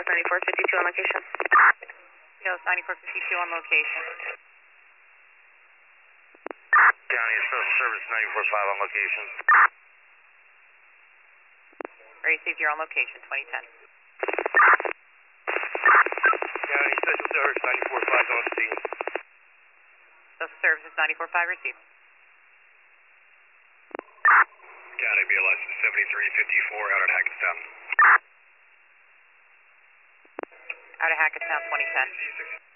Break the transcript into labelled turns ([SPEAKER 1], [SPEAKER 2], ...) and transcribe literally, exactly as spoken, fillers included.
[SPEAKER 1] Dallas ninety-four fifty-two on location.
[SPEAKER 2] Dallas ninety-four fifty-two on location.
[SPEAKER 3] County Special Service ninety-four five on location.
[SPEAKER 2] Receive, you're on location, twenty ten.
[SPEAKER 3] County Special Service ninety-four five on scene.
[SPEAKER 2] Special Services ninety-four five, receive.
[SPEAKER 3] County B L S seventy-three fifty-four out at Hackettstown.
[SPEAKER 2] Out of Hackettstown, twenty ten.